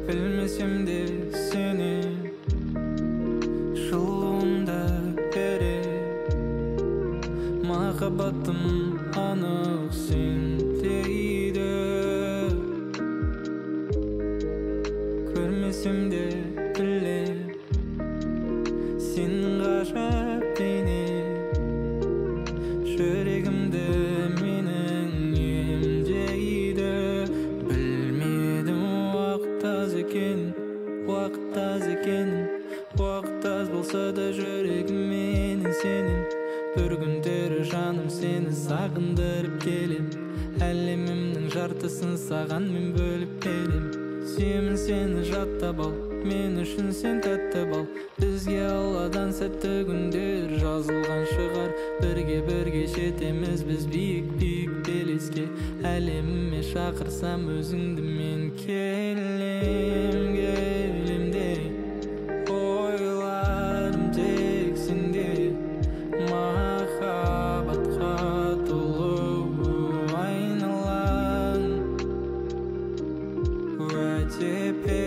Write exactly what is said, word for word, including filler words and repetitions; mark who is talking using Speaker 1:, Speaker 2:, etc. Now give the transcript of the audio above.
Speaker 1: Bilmesem de seni жылуында берер махаббатым анық сендейді. Көрмесем де білем сенің ғажап бейне жүрегімді менің емдейді. Білмедім уақыт аз екен, уақыт аз екен, уақыт аз болса да жүрегім менің сенің. Бір күндері жаным сені сағындырып келем, әлемімнің жартысын саған мен бөліп берем. Сүйемін сені жаттап ал, мен үшін сен тәтті бал. Бізге алладан сәтті күндер жазылған шығар. Бірге бірге жетеміз біз биік-биік белеске. Әлеміме шақырсам өзіңді мен келем, келем де. Ойларым тек сенде, махаббатқа толы айналам. Уәде